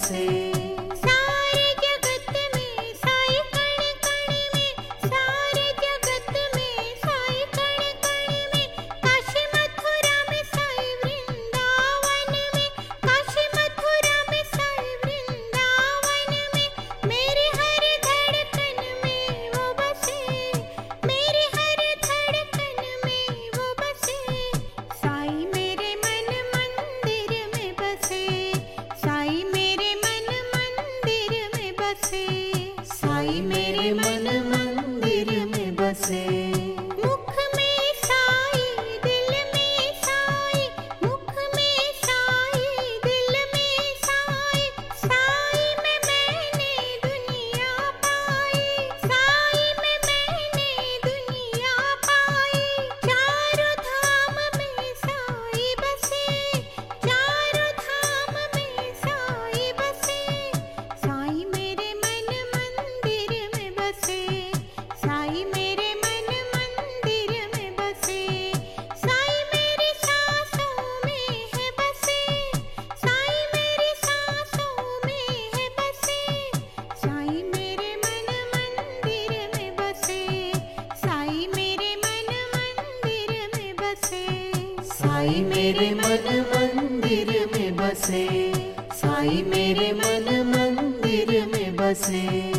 बसे। सारे जगत में साई कण कण में, सारे जगत में साई कण कण में, काशी मथुरा में साई वृंदावन में, काशी मथुरा में साई वृंदावन में, मेरे हर धड़कन में वो बसे, मेरे हर धड़कन में वो बसे। साई मेरे मन मंदिर में बसे, साई मेरे मन मंदिर में बसे, साई मेरे मन मंदिर में बसे। मुख में साई दिल में साई, मुख में साई दिल में साई, साई में मैंने दुनिया पाई, साई में मैंने दुनिया पाई। चारों धाम में साई बसे, चारों धाम में साई बसे। साई मेरे मन मंदिर में बसे, साई मेरे मन मंदिर में बसे। साई मेरी सांसों में है बसे, साई मेरी सांसों में है बसे। साई मेरे मन मंदिर में बसे, साई मेरे मन मंदिर में बसे। साई मेरे मन मंदिर में बसे, साई मेरे मन मंदिर में बसे।